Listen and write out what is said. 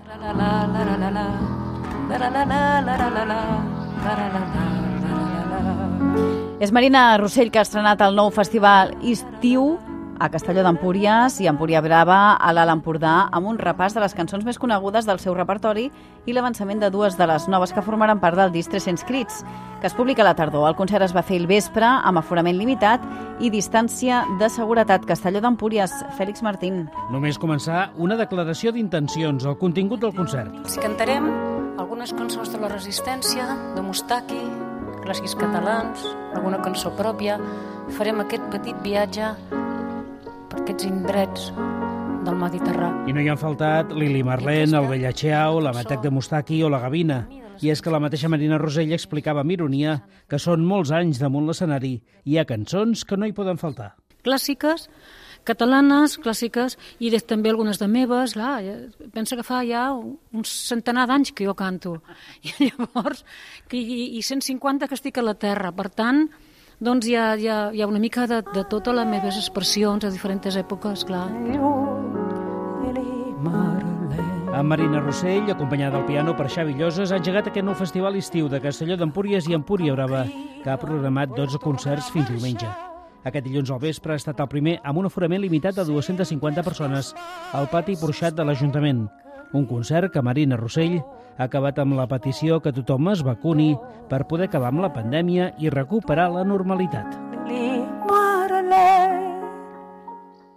És Marina Rossell, que ha estrenat el nou festival Estiu a Castelló d'Empúries i Empúria Brava a l'Alt Empordà, amb un repàs de les cançons més conegudes del seu repertori i l'avançament de dues de les noves que formaran part del disc 300 crits, que es publica a la tardor. El concert es va fer el vespre, amb aforament limitat i distància de seguretat. Castelló d'Empúries, Fèlix Martín. Només començar una declaració d'intencions, el contingut del concert. Els cantarem algunes cançons de la Resistència, de Mustaki, clàssics catalans, alguna cançó pròpia. Farem aquest petit viatge per aquests indrets del Mediterrani. I no hi han faltat Lili Marlene, el Bellacheu, la Matec de Mustaki o la Gavina. I és que la mateixa Marina Rossell explicava amb ironia que són molts anys damunt l'escenari i hi ha cançons que no hi poden faltar. Clàssiques, catalanes, clàssiques, i també algunes de meves. Clar, pensa que fa ja uns centenar d'anys que jo canto. I llavors, i 150 que estic a la terra. Per tant, doncs hi ha una mica de totes les meves expressions a diferents èpoques, clar. Amb Marina Rossell, acompanyada al piano per Xavi Lloses, ha engegat aquest nou festival estiu de Castelló d'Empúries i Empúria Brava, que ha programat 12 concerts fins diumenge. Aquest dilluns al vespre ha estat el primer amb un aforament limitat de 250 persones al pati porxat de l'Ajuntament. Un concert que Marina Rossell ha acabat amb la petició que tothom es vacuni per poder acabar amb la pandèmia i recuperar la normalitat.